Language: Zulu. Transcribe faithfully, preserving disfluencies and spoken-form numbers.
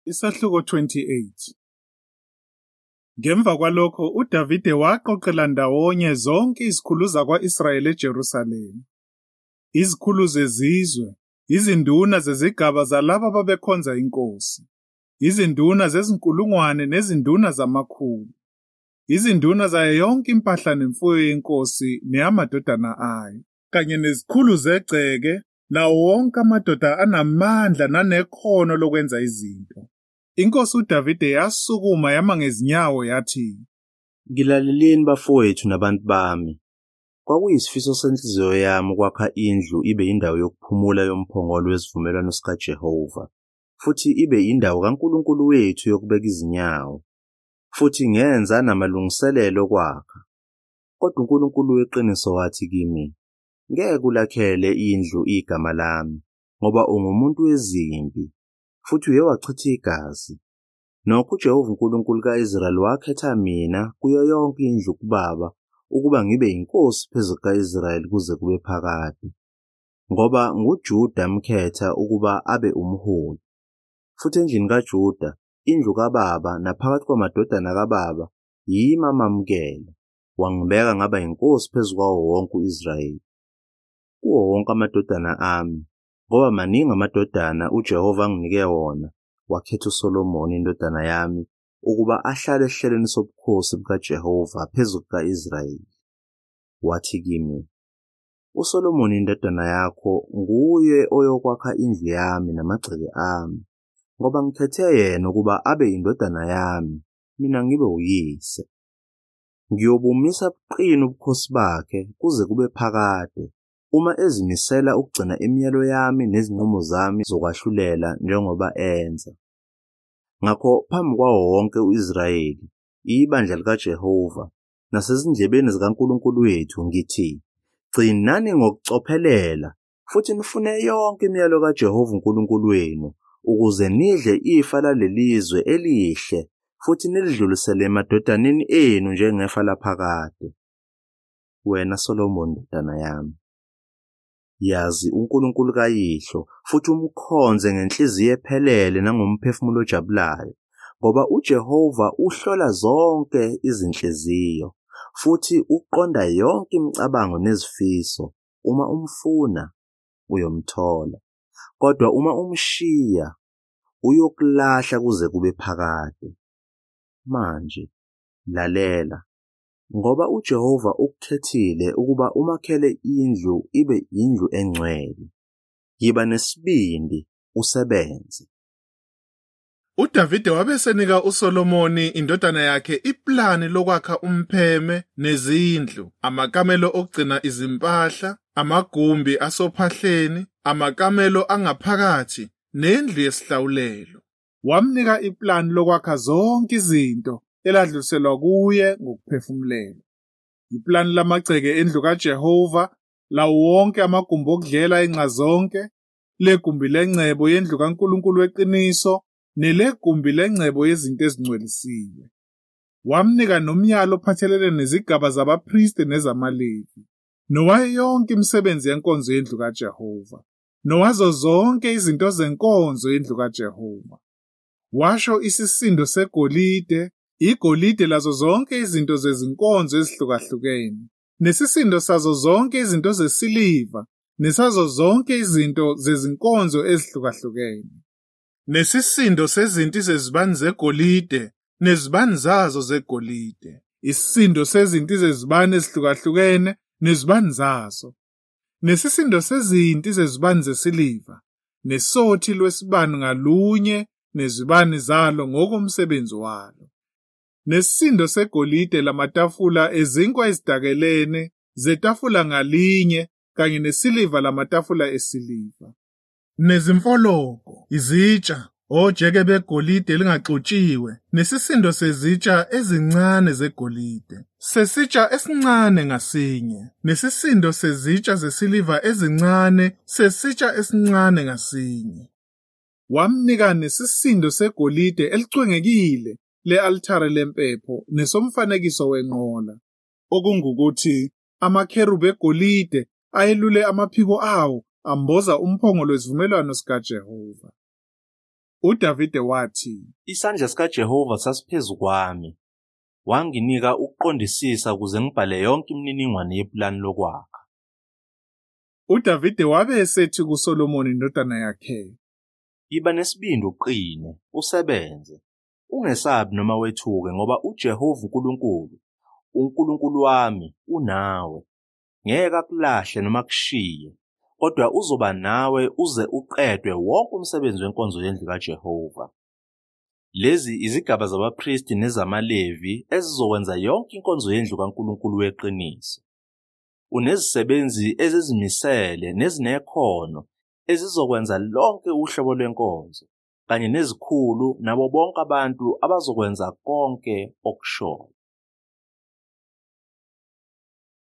Isahluko twenty-eight. Ngemva kwalokho uDavide waqoqela ndawonye zonke izikhulu zakwa-Israyeli eJerusalema, izikhulu zezizwe, izinduna zezigaba zalabo ababekhonza inkosi, izinduna zezinkulungwane nezinduna zamakhulu, izinduna zayo yonke impahla nemfuyo yenkosi neyamadodana ayo, kanye nezikhulu zegceke, nawo wonke amadoda anamandla nanekhono lokwenza izinto. Inkosi uDavide yasukuma yama ngezinyawo yathi, "Ngilaleleni bafowethu nabantu bami. Kwakuyisifiso senhliziyo yami ukwakha indlu ibe indawo yokuphumula yomphongolo wesivumelwano sikaJehova, futhi ibe indawo kaNkulunkulu wethu yokubeka izinyawo, futhi ngenza namalungiselelo okwakha. Kodwa uNkulunkulu weqiniso wathi kimi, ngeke ulakhele indlu igama lami, ngoba ungumuntu wezimpi, futhi uye wachitha igazi. Nokho uJehova uNkulunkulu ka-Israyeli wakhetha mina kuyo yonke indlu kubaba ukuba ngibe inkosi phezu ka-Israyeli kuze kube phakade, ngoba nguJuda amkhetha ukuba abe umholi. Futhi endlini kaJuda, indlu kababa naphakathi kwamadodana kababa, yimi amamukela, wangibeka ngaba inkosi phezu kwawo wonke u-Israyeli. Kuwo wonke amadodana ami, ngoba maningi amadodana uJehova anginike wona, wakhetha uSolomoni indodana yami ukuba ahlale esihlelweni sobukhosi bukaJehova phezu kuka-Israyeli. Wathi kimi, uSolomoni indodana yakho nguye oyokwakha indlu yami namagceke ami, ngoba ngikhethe yena ukuba abe indodana yami, mina ngibe uyise. Ngiyobumisa buqina ubukhosi bakhe kuze kube phakade, uma ezimisela ukugcina imiyalo yami nezinqumo zami zokwahlulela njengoba enza. Ngakho phambi kwawo wonke u-Israyeli, ibandla likaJehova, nasezindlebeni zikaNkulunkulu wethu ngithi, gcinani ngokucophelela futhi nifune yonke imiyalo kaJehova uNkulunkulu wenu, ukuze nidle ifa lalelizwe elihle futhi nilidlulisele emadodaneni enu njengefa laphakade. Wena Solomoni ndodana yami, yazi uNkulunkulu kayihlo futhi umkhonze ngenhliziyo ephelele nangomphefumulo ojabulayo, ngoba uJehova uhlola zonke izinhliziyo futhi uqonda yonke imicabango nezifiso. Uma umfuna uyomthola, kodwa uma umshiya uyokulahla kuze kube phakade. Manje lalela, ngoba uJehova ukukhethile ukuba umakhele indlu ibe indlu engcwele. Yiba nesibindi usebenze." uDavide wabesenika uSolomoni indodana yakhe iplani lokwakha umpheme nezindlu, amakamelo okugcina izimpahla, amagumbi asophahleni, amakamelo angaphakathi nendlu yesihlawulelo. Wamnika iplani lokwakha zonke izinto eladluliselwa kuye ngokuphefumulelwa. Iplani lamagceke endlu kaJehova, lawo wonke amagumbi okudlela enxa zonke, legumbi lengcebo yendlu kaNkulunkulu weqiniso, nelegumbi lengcebo yezinto ezingcwelisiwe. Wamnika nomyalo ophathelene nezigaba zabaphristi nezamaLevi, nowayo yonke imisebenzi yenkonzo yendlu kaJehova, nowazo zonke izinto zenkonzo yendlu kaJehova. Washo isisindo segolide, igolide lazo zonke izinto zezinkonzo ezihlukahlukene, nesisindo sazo zonke izinto zesiliva, nesazo zonke izinto zezinkonzo ezihlukahlukene, nesisindo sezinti zezibani zegolide nezibani zazo zegolide, isisindo sezinti zezibani ezihlukahlukene nezibani zazo, nesisindo sezinti zezibani zesiliva, nesothi lwesibani ngalunye nezibani zalo ngokomsebenzi walo, nesisindo segolide lamatafula ezinkwa ezidakelene zetafula ngalinye kanye nesiliva lamatafula esiliva, nezimfoloko, izitsha, ojeke begolide elingaxutshiwe, nesisindo sezitsha ezincane zegolide, sesitsha esincane ngasinye, nesisindo sezitsha zesiliva ezincane sesitsha esincane ngasinye. Wamnika nesisindo segolide elicwengekile le-althare lempepho nesomfanekiso wenqola, okungukuthi amakherubhi egolide ayelule amaphiko awo amboza umphongolo wesivumelwano sikaJehova. UDavide wathi, "Isandla sikaJehova sasiphezu kwami, wanginika ukuqondisisa ukuze ngibhale yonke imininingwane yeplani lokwakha." UDavide wabe esethi kuSolomoni indodana yakhe, "Iba nesibindi uqine, usebenze. Ungesabi noma wethuke ngoba uJehova uNkulunkulu, uNkulunkulu wami, unawe. Ngeke akulahle noma akushiye, kodwa uzoba nawe uze uqedwe wonke umsebenzi wenkonzo yendlu kaJehova. Lezi izigaba zabapristi nezamaLevi ezizokwenza yonke inkonzo yendlu kaNkulunkulu weqiniso. Unezisebenzi ezizimisele nezinekhono ezizokwenza lonke uhlobo lwenkonzo, kanye nezikhulu nabo bonke abantu abazokwenza konke okushoyo."